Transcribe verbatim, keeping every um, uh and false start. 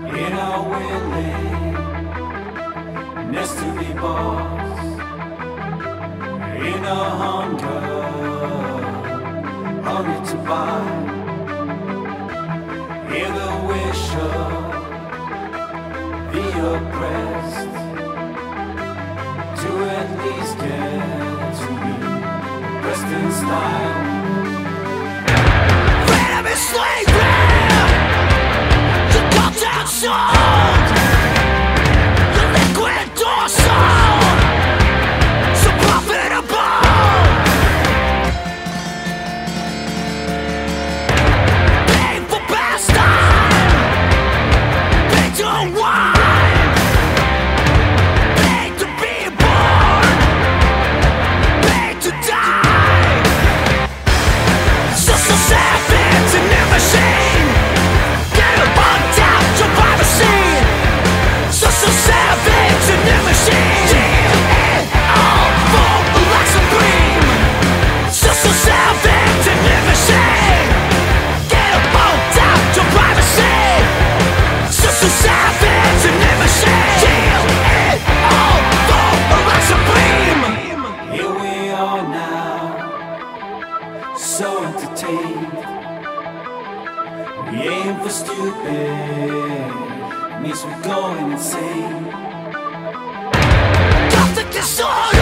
in our willingness to be boss, in our hunger, hungry to buy, in the wish of the oppressed, to at least get to me, pressed in style. Freedom is slavery, the culture sold, the liquid dorsal, so profitable. Painful pastime, paid to unwind, paid to be born, paid to die. Social savage in their machine, get a bugged out your privacy. Social savage in their machine, deal it all for the life supreme. Social savage in their machine, get a bugged out your privacy. Social savage in their machine, deal it all for the life supreme. Here we are now, so entertained. We aim for stupid, means we're going insane. Toxic disorder.